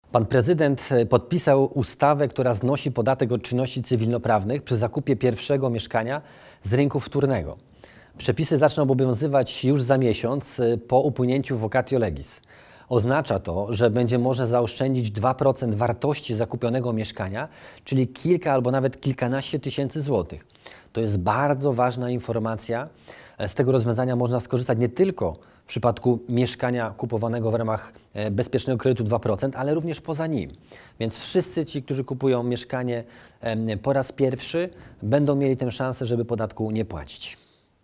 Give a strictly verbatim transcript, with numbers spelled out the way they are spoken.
Pan prezydent podpisał ustawę, która znosi podatek od czynności cywilnoprawnych przy zakupie pierwszego mieszkania z rynku wtórnego. Przepisy zaczną obowiązywać już za miesiąc po upłynięciu vacatio legis. Oznacza to, że będzie można zaoszczędzić dwa procent wartości zakupionego mieszkania, czyli kilka albo nawet kilkanaście tysięcy złotych. To jest bardzo ważna informacja. Z tego rozwiązania można skorzystać nie tylko w przypadku mieszkania kupowanego w ramach bezpiecznego kredytu dwa procent, ale również poza nim. Więc wszyscy ci, którzy kupują mieszkanie po raz pierwszy, będą mieli tę szansę, żeby podatku nie płacić.